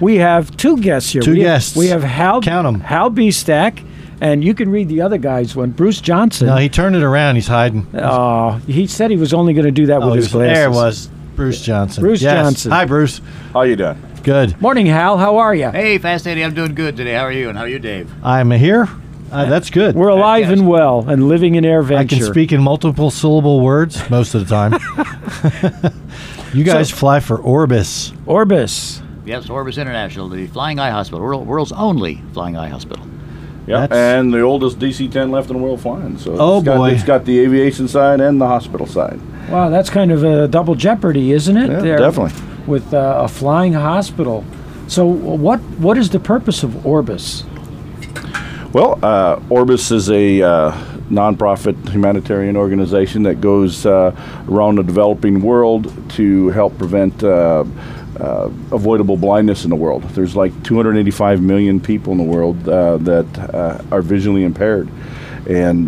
We have two guests here. Two guests. We have Hal. Count 'em. Hal Biestack, and you can read the other guy's one. Bruce Johnson. No, he turned it around. He's hiding. He said he was only going to do that with his glasses. There it was. Bruce Johnson. Bruce Johnson. Hi, Bruce. How you doing? Good. Morning, Hal. How are you? Hey, Fast Eddie, I'm doing good today. How are you? And how are you, Dave? I'm here. That's good. We're alive and well and living in AirVenture. I can speak in multiple syllable words most of the time. You guys fly for Orbis. Orbis. Yes, Orbis International, the flying eye hospital, world's only flying eye hospital. Yeah, and the oldest DC-10 left in the world flying. So it's got the aviation side and the hospital side. Wow, that's kind of a double jeopardy, isn't it? Yeah, definitely. With a flying hospital. So what is the purpose of Orbis? Well, Orbis is a nonprofit humanitarian organization that goes around the developing world to help prevent avoidable blindness in the world. There's like 285 million people in the world that are visually impaired, and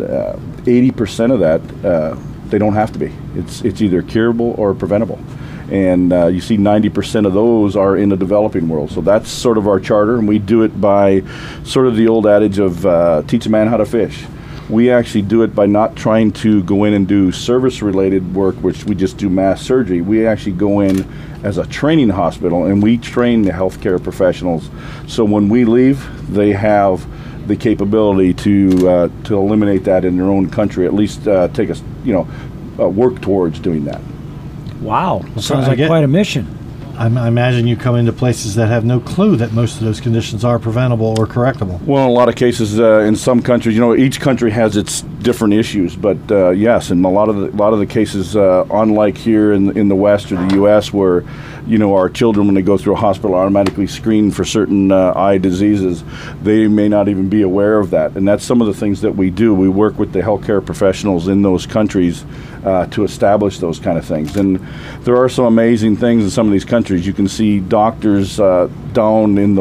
80% of that they don't have to be. It's either curable or preventable. And you see 90% of those are in the developing world. So that's sort of our charter, and we do it by sort of the old adage of teach a man how to fish. We actually do it by not trying to go in and do service-related work, which we just do mass surgery. We actually go in as a training hospital, and we train the healthcare professionals. So when we leave, they have the capability to eliminate that in their own country, at least take us, work towards doing that. Wow, sounds like quite a mission. I imagine you come into places that have no clue that most of those conditions are preventable or correctable. Well, in a lot of cases, in some countries, each country has its different issues. But yes, in a lot of the cases, unlike here in the West or the U.S., where our children, when they go through a hospital, are automatically screened for certain eye diseases, they may not even be aware of that. And that's some of the things that we do. We work with the healthcare professionals in those countries to establish those kind of things. And there are some amazing things in some of these countries. You can see doctors down in the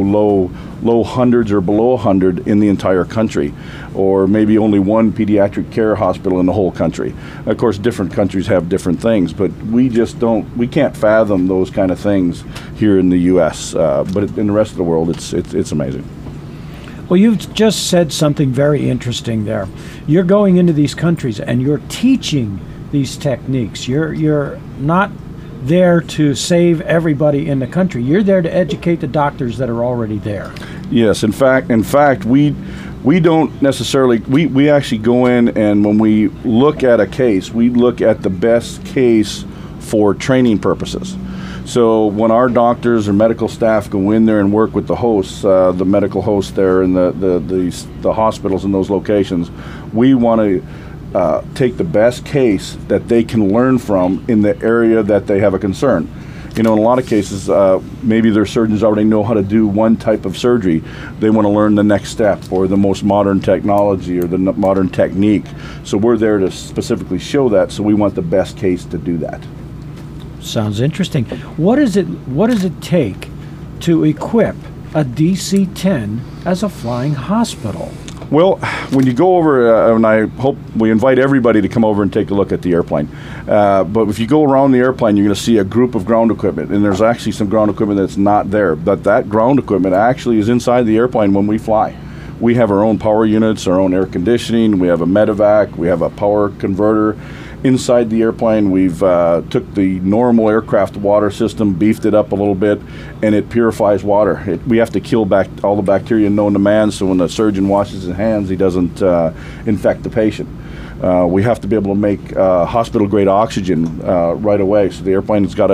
low hundreds or below 100 in the entire country, or maybe only one pediatric care hospital in the whole country. Of course, different countries have different things, but we can't fathom those kind of things here in the U.S. But in the rest of the world, it's amazing. Well, you've just said something very interesting there. You're going into these countries and you're teaching these techniques. You're not there to save everybody in the country. You're there to educate the doctors that are already there. Yes, in fact, we don't necessarily, we actually go in, and when we look at a case, we look at the best case for training purposes. So when our doctors or medical staff go in there and work with the hosts, the medical hosts there in the hospitals in those locations, we want to take the best case that they can learn from in the area that they have a concern. In a lot of cases, maybe their surgeons already know how to do one type of surgery. They want to learn the next step or the most modern technology or the modern technique. So we're there to specifically show that, so we want the best case to do that. Sounds interesting. What does it take to equip a DC-10 as a flying hospital? Well, when you go over, and I hope we invite everybody to come over and take a look at the airplane, but if you go around the airplane, you're going to see a group of ground equipment, and there's actually some ground equipment that's not there, but that ground equipment actually is inside the airplane when we fly. We have our own power units, our own air conditioning, we have a medevac, we have a power converter. Inside the airplane, we've took the normal aircraft water system, beefed it up a little bit, and it purifies water. We have to kill back all the bacteria known to man, so when the surgeon washes his hands, he doesn't infect the patient. We have to be able to make hospital-grade oxygen right away, so the airplane's got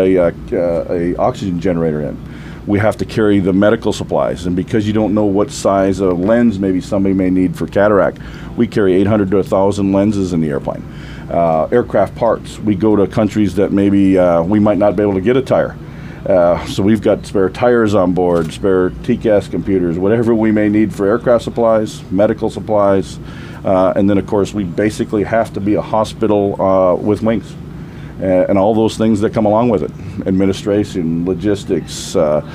a oxygen generator in. We have to carry the medical supplies, and because you don't know what size of lens maybe somebody may need for cataract, we carry 800 to 1,000 lenses in the airplane. Aircraft parts, we go to countries that maybe we might not be able to get a tire. So we've got spare tires on board, spare TCAS computers, whatever we may need for aircraft supplies, medical supplies, and then of course we basically have to be a hospital with wings. And all those things that come along with it, administration, logistics,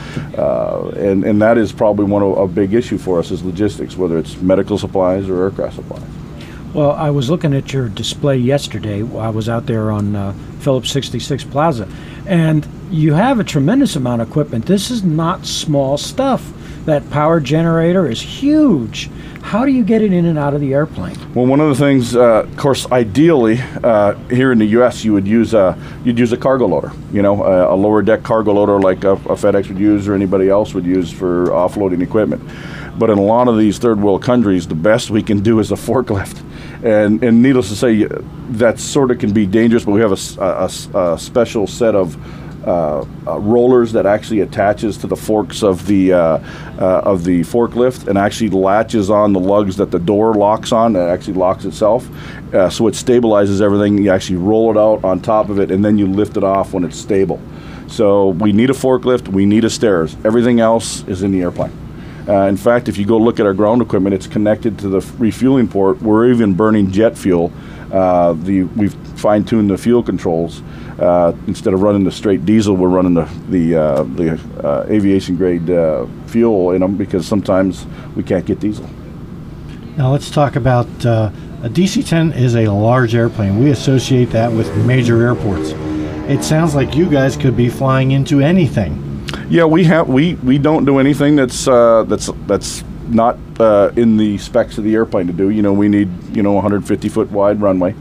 and that is probably a big issue for us is logistics, whether it's medical supplies or aircraft supplies. Well, I was looking at your display yesterday. I was out there on Phillips 66 Plaza, and you have a tremendous amount of equipment. This is not small stuff. That power generator is huge. How do you get it in and out of the airplane? Well, one of the things, of course, ideally, here in the U.S., you'd use a cargo loader. A lower deck cargo loader like a FedEx would use or anybody else would use for offloading equipment. But in a lot of these third world countries, the best we can do is a forklift. And needless to say, that sort of can be dangerous. But we have a special set of rollers that actually attaches to the forks of the forklift and actually latches on the lugs that the door locks on. It actually locks itself, so it stabilizes everything. You actually roll it out on top of it, and then you lift it off when it's stable. So we need a forklift. We need a stairs. Everything else is in the airplane. In fact, if you go look at our ground equipment, it's connected to the refueling port. We're even burning jet fuel. We've fine-tuned the fuel controls. Instead of running the straight diesel, we're running the aviation grade fuel in them because sometimes we can't get diesel. Now let's talk about a DC-10 is a large airplane. We associate that with major airports. It sounds like you guys could be flying into anything. Yeah, we don't do anything that's not in the specs of the airplane to do. We need 150-foot wide runway.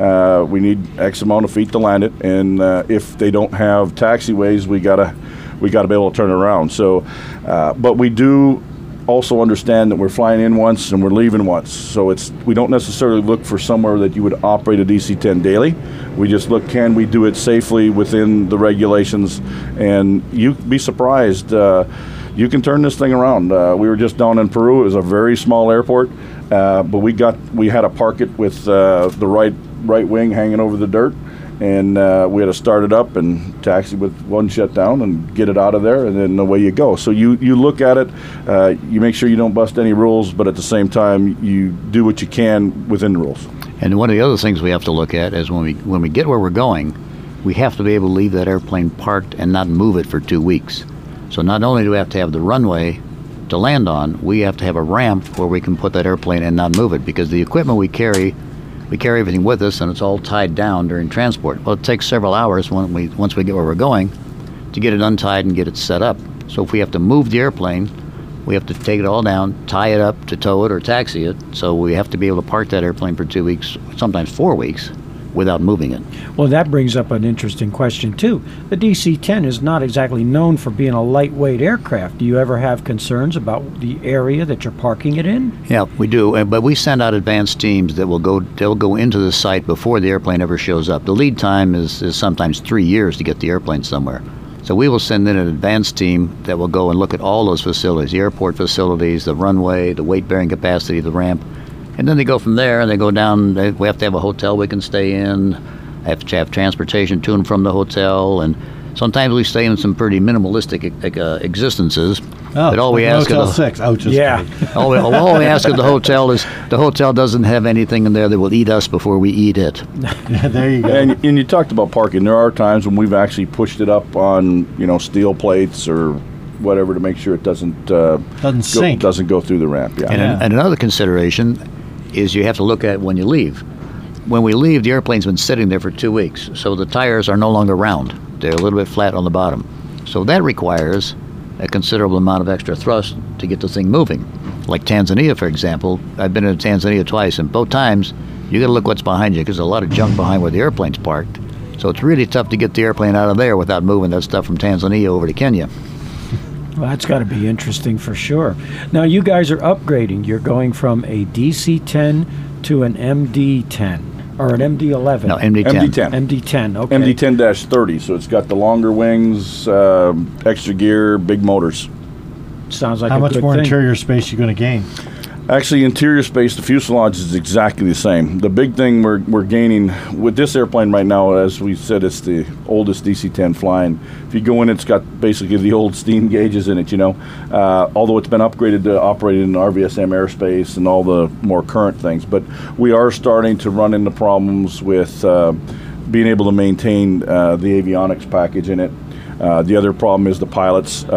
We need X amount of feet to land it, and if they don't have taxiways, we gotta be able to turn it around. So, but we do also understand that we're flying in once and we're leaving once. So we don't necessarily look for somewhere that you would operate a DC-10 daily. We just look, can we do it safely within the regulations? And you'd be surprised. You can turn this thing around. We were just down in Peru. It was a very small airport, but we had to park it with the right wing hanging over the dirt, and we had to start it up and taxi with one shutdown and get it out of there, and then away you go. So you look at it, you make sure you don't bust any rules, but at the same time you do what you can within the rules. And one of the other things we have to look at is when we get where we're going, we have to be able to leave that airplane parked and not move it for 2 weeks. So not only do we have to have the runway to land on, we have to have a ramp where we can put that airplane and not move it, because the equipment we carry everything with us, and it's all tied down during transport. Well, it takes several hours once we get where we're going to get it untied and get it set up. So if we have to move the airplane, we have to take it all down, tie it up to tow it or taxi it. So we have to be able to park that airplane for 2 weeks, sometimes 4 weeks, without moving it. Well, that brings up an interesting question, too. The DC-10 is not exactly known for being a lightweight aircraft. Do you ever have concerns about the area that you're parking it in? Yeah, we do. But we send out advanced teams that will go into the site before the airplane ever shows up. The lead time is sometimes 3 years to get the airplane somewhere. So we will send in an advanced team that will go and look at all those facilities, the airport facilities, the runway, the weight-bearing capacity, the ramp. And then they go from there, and they go down. We have to have a hotel we can stay in. I have to have transportation to and from the hotel, and sometimes we stay in some pretty minimalistic existences. Oh, but all we ask Motel of 6. Oh, just kidding. all we ask of the hotel is the hotel doesn't have anything in there that will eat us before we eat it. Yeah, there you go. And you talked about parking. There are times when we've actually pushed it up on steel plates or whatever to make sure it doesn't sink. Doesn't go through the ramp. Yeah. And another consideration is you have to look at when you leave. When we leave, the airplane's been sitting there for 2 weeks, so the tires are no longer round. They're a little bit flat on the bottom. So that requires a considerable amount of extra thrust to get the thing moving. Like Tanzania, for example. I've been in Tanzania twice, and both times you got to look what's behind you, because there's a lot of junk behind where the airplane's parked. So it's really tough to get the airplane out of there without moving that stuff from Tanzania over to Kenya. Well, that's got to be interesting for sure. Now, you guys are upgrading. You're going from a DC-10 to an MD-10, or an MD-11. No, MD-10. MD-10. MD-10, okay. MD-10-30, so it's got the longer wings, extra gear, big motors. Sounds like How a much good more thing. interior space you going to gain? Actually, interior space, the fuselage is exactly the same. The big thing we're gaining with this airplane right now, as we said, it's the oldest DC-10 flying. If you go in, it's got basically the old steam gauges in it, although it's been upgraded to operate in RVSM airspace and all the more current things. But we are starting to run into problems with being able to maintain the avionics package in it. The other problem is the pilots.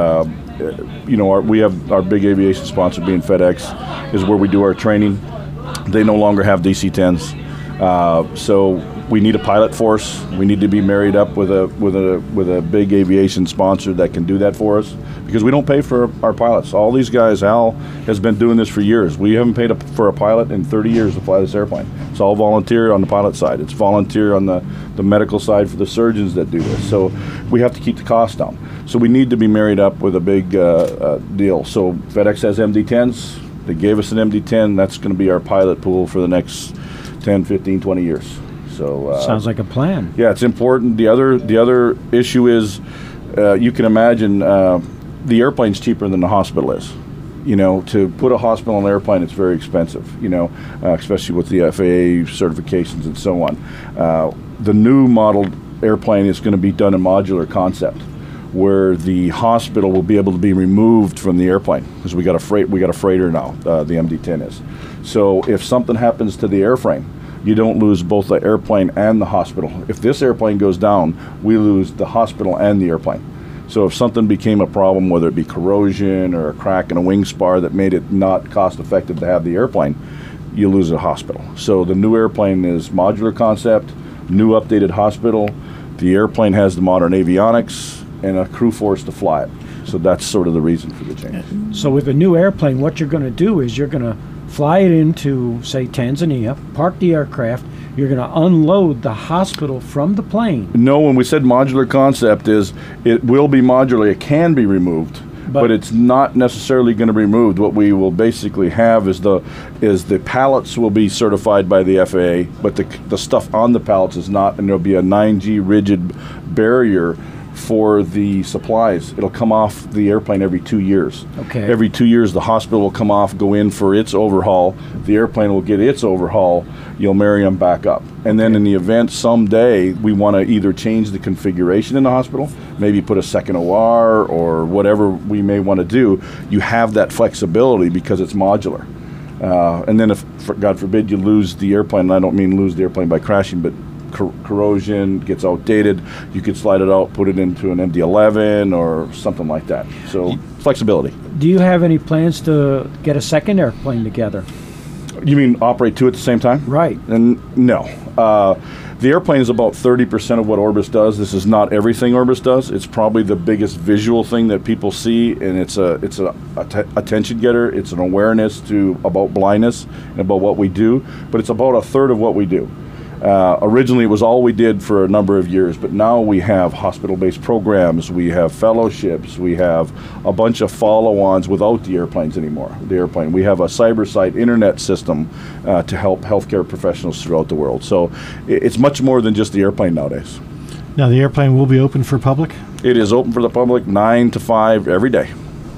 We have our big aviation sponsor being FedEx, is where we do our training. They no longer have DC-10s. So we need a pilot force. We need to be married up with a big aviation sponsor that can do that for us, because we don't pay for our pilots. All these guys, Al has been doing this for years. We haven't paid for a pilot in 30 years to fly this airplane. It's all volunteer on the pilot side. It's volunteer on the medical side for the surgeons that do this. So we have to keep the cost down. So we need to be married up with a big deal. So FedEx has MD-10s. They gave us an MD-10. That's going to be our pilot pool for the next 10, 15, 20 years. So sounds like a plan. Yeah, it's important. The other issue is, you can imagine, the airplane's cheaper than the hospital is. You know, to put a hospital on an airplane, it's very expensive. You know, especially with the FAA certifications and so on. The new model airplane is going to be done in modular concept, where the hospital will be able to be removed from the airplane, because we got a freighter now. The MD-10 is. So if something happens to the airframe, you don't lose both the airplane and the hospital. If this airplane goes down, we lose the hospital and the airplane. So if something became a problem, whether it be corrosion or a crack in a wing spar that made it not cost effective to have the airplane, you lose the hospital. So the new airplane is modular concept, new updated hospital. The airplane has the modern avionics and a crew force to fly it. So that's sort of the reason for the change. So with a new airplane, what you're going to do is you're going to fly it into, say, Tanzania, park the aircraft, you're going to unload the hospital from the plane. No, when we said modular concept, is it will be modular. It can be removed, but it's not necessarily going to be removed. What we will basically have is the pallets will be certified by the FAA, but the stuff on the pallets is not, and there'll be a 9G rigid barrier for the supplies. It'll come off the airplane every 2 years. Okay. Every 2 years, the hospital will come off, go in for its overhaul. The airplane will get its overhaul. You'll marry them back up. And then in the event someday we want to either change the configuration in the hospital, maybe put a second OR or whatever we may want to do, you have that flexibility because it's modular. And then if, God forbid, you lose the airplane, and I don't mean lose the airplane by crashing, but corrosion gets outdated, you could slide it out, put it into an MD-11 or something like that. So flexibility. Do you have any plans to get a second airplane together? You mean operate two at the same time? Right. And no. The airplane is about 30% of what Orbis does. This is not everything Orbis does. It's probably the biggest visual thing that people see, and it's a attention getter. It's an awareness about blindness and about what we do, but it's about a third of what we do. Originally, it was all we did for a number of years, but now we have hospital-based programs, we have fellowships, we have a bunch of follow-ons without the airplanes anymore. The airplane. We have a cyber-site internet system to help healthcare professionals throughout the world. So it's much more than just the airplane nowadays. Now, the airplane will be open for public? It is open for the public 9 to 5 every day.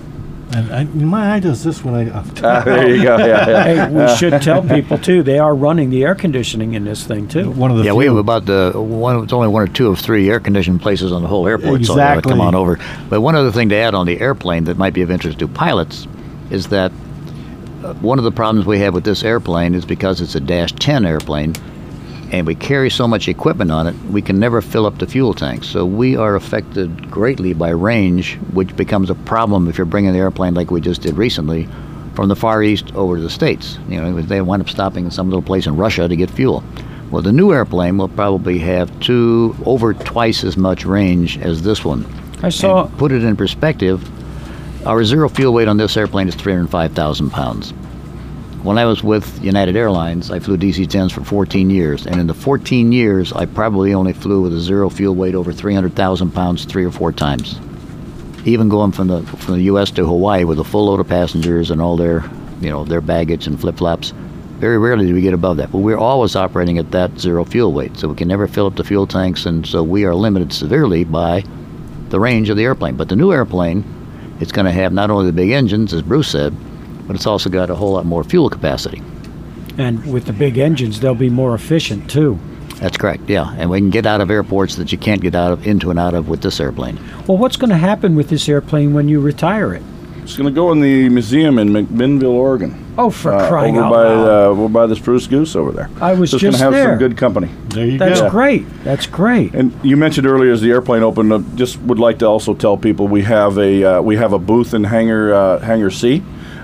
And my eye does this when I... There you go. Yeah. Hey, we should tell people, too, they are running the air conditioning in this thing, too. One of the we have about it's only one or two of three air-conditioned places on the whole airport, so Exactly. come on over. But one other thing to add on the airplane that might be of interest to pilots is that one of the problems we have with this airplane is because it's a Dash 10 airplane, and we carry so much equipment on it, we can never fill up the fuel tanks. So we are affected greatly by range, which becomes a problem if you're bringing the airplane like we just did recently from the Far East over to the States. You know, they wind up stopping in some little place in Russia to get fuel. Well, the new airplane will probably have over twice as much range as this one. I saw... And put it in perspective, our zero fuel weight on this airplane is 305,000 pounds. When I was with United Airlines, I flew DC-10s for 14 years, and in the 14 years, I probably only flew with a zero fuel weight over 300,000 pounds 3 or 4 times. Even going from the U.S. to Hawaii with a full load of passengers and all their baggage and flip-flops, very rarely do we get above that. But we're always operating at that zero fuel weight, so we can never fill up the fuel tanks, and so we are limited severely by the range of the airplane. But the new airplane, it's going to have not only the big engines, as Bruce said, but it's also got a whole lot more fuel capacity. And with the big engines, they'll be more efficient, too. That's correct, yeah. And we can get out of airports that you can't get into and out of with this airplane. Well, what's going to happen with this airplane when you retire it? It's going to go in the museum in McMinnville, Oregon. Oh, for crying out loud. Over by the Spruce Goose over there. I was so it's just going to have there. some good company. There you That's go. great. That's great. And you mentioned earlier as the airplane opened, just would like to also tell people we have a booth in Hangar C.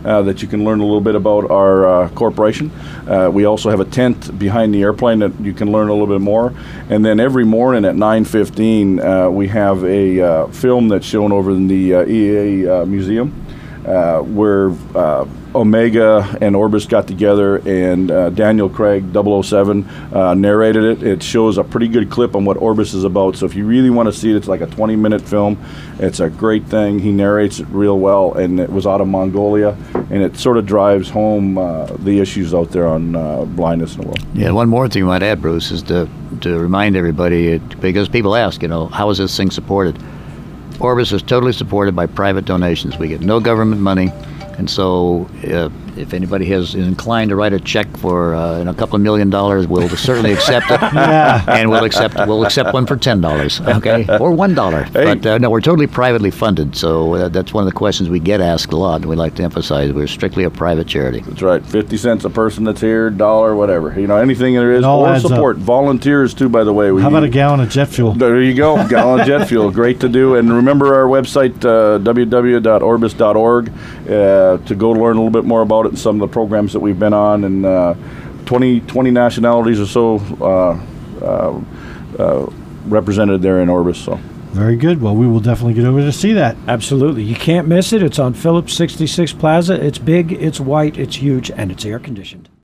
that you can learn a little bit about our corporation. We also have a tent behind the airplane that you can learn a little bit more. And then every morning at 9:15, we have a film that's shown over in the EA Museum, where Omega and Orbis got together, and Daniel Craig, 007, narrated it. It shows a pretty good clip on what Orbis is about. So if you really want to see it, it's like a 20-minute film. It's a great thing. He narrates it real well, and it was out of Mongolia, and it sort of drives home the issues out there on blindness in the world. Yeah, one more thing you might add, Bruce, is to remind everybody, because people ask, how is this thing supported? Orbis is totally supported by private donations. We get no government money. And so if anybody is inclined to write a check for a couple of $1 million, we'll certainly accept it. Yeah. And we'll accept one for $10, okay? Or $1. Hey. But no, we're totally privately funded. So that's one of the questions we get asked a lot. And we like to emphasize we're strictly a private charity. That's right. 50 cents a person that's here, $1, whatever. Anything there is. It all Or adds support. up. Volunteers, too, by the way. How about a gallon of jet fuel? There you go. Gallon of jet fuel. Great to do. And remember our website, www.orbis.org, to go learn a little bit more about it and some of the programs that we've been on. And 20 nationalities or so represented there in Orbis. So. Very good. Well, we will definitely get over to see that. Absolutely. You can't miss it. It's on Phillips 66 Plaza. It's big, it's white, it's huge, and it's air conditioned.